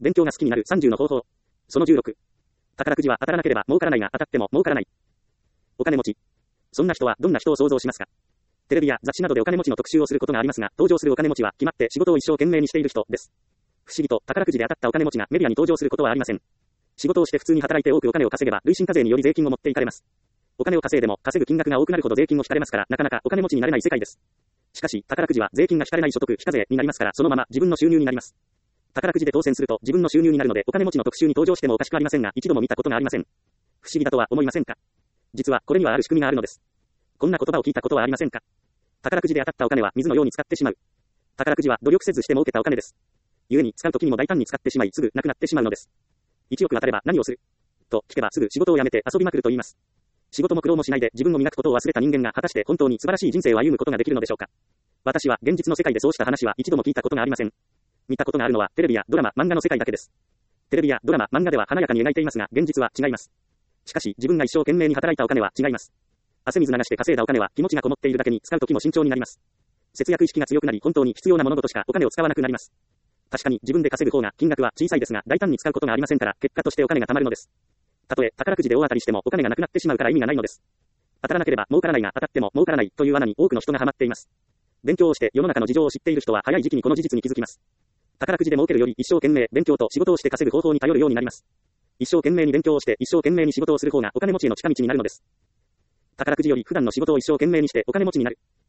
勉強が好きになる30の方法。その16。宝くじは当たらなければ儲からないが当たっても儲からない。お金持ち。そんな人はどんな人を想像しますか？テレビや雑誌などでお金持ちの特集をすることがありますが、登場するお金持ちは決まって仕事を一生懸命にしている人です。不思議と宝くじで当たったお金持ちがメディアに登場することはありません。仕事をして普通に働いて多くお金を稼げば累進課税により税金を持っていかれます。お金を稼いでも稼ぐ金額が多くなるほど税金を引かれますから、なかなかお金持ちになれない世界です。しかし、宝くじは税金が引かれない所得非課税になりますから、そのまま自分の収入になります。宝くじで当選すると自分の収入になるので、お金持ちの特集に登場してもおかしくありませんが、一度も見たことがありません。不思議だとは思いませんか？実はこれにはある仕組みがあるのです。こんな言葉を聞いたことはありませんか？宝くじで当たったお金は水のように使ってしまう。宝くじは努力せずして儲けたお金です。故に使う時にも大胆に使ってしまい、すぐなくなってしまうのです。1億当たれば何をすると聞けばすぐ仕事を辞めて遊びまくると言います。仕事も苦労もしないで自分を磨くことを忘れた人間が果たして本当に素晴らしい人生を歩むことができるのでしょうか？私は現実の世界でそうした話は一度も聞いたことがありません。見たことがあるのはテレビやドラマ、漫画の世界だけです。テレビやドラマ、漫画では華やかに描いていますが、現実は違います。しかし自分が一生懸命に働いたお金は違います。汗水流して稼いだお金は気持ちがこもっているだけに使う時も慎重になります。節約意識が強くなり、本当に必要な物事しかお金を使わなくなります。確かに自分で稼ぐ方が金額は小さいですが、大胆に使うことがありませんから、結果としてお金が貯まるのです。たとえ宝くじで大当たりしてもお金がなくなってしまうから意味がないのです。当たらなければ儲からないが当たっても儲からないという罠に多くの人がハマっています。勉強をして世の中の事情を知っている人は早い時期にこの事実に気づきます。宝くじで儲けるより一生懸命勉強と仕事をして稼ぐ方法に頼るようになります。一生懸命に勉強をして一生懸命に仕事をする方がお金持ちへの近道になるのです。宝くじより普段の仕事を一生懸命にしてお金持ちになる。